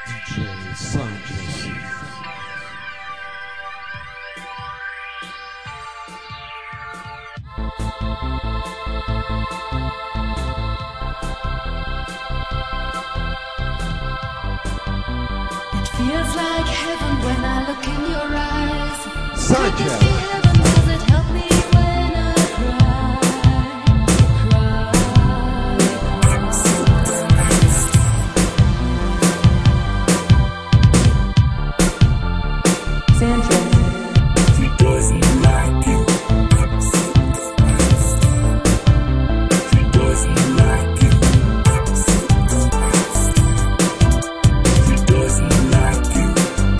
DJ Sanchez. It feels like heaven when I look in your eyes. Sanchez. Could this be heaven? Does it help me when I cry? Sanchez. She doesn't like you. She doesn't like you. She doesn't like you.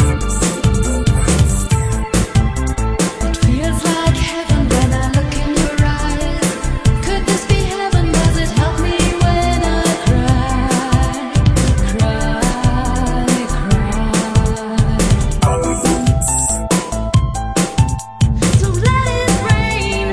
It feels like heaven when I look in your eyes. Could this be heaven? Does it help me when I cry? Cry, cry. All of them. So let it rain,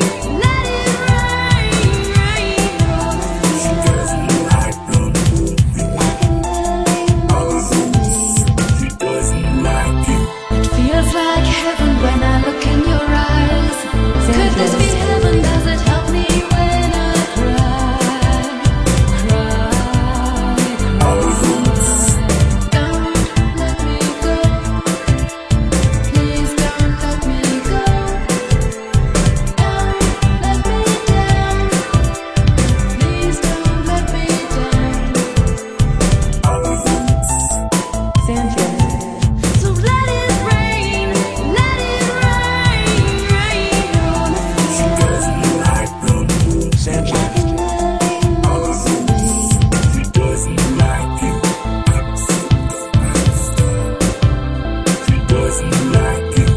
rain on me. She doesn't like the movie. All of them. She doesn't like you. It feels like heaven when I look in your eyes. Could this be heaven? Does it help me when I cry? Cry, All of them. Don't let me go. Please don't let me go. Don't let me down. Please don't let me down. All of them. Sanchez. So let it rain, rain on me. She doesn't like the movie. Sanchez. All of them. She doesn't like you. She doesn't like you.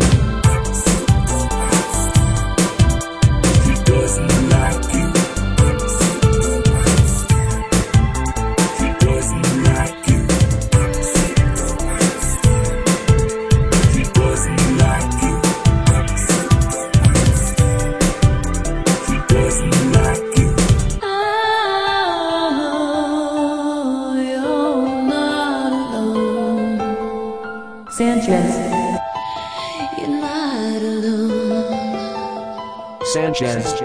She doesn't like you. She doesn't like you. She doesn't like you. She doesn't like you. Oh, you're not alone. Sanchez. You're not alone. Sanchez.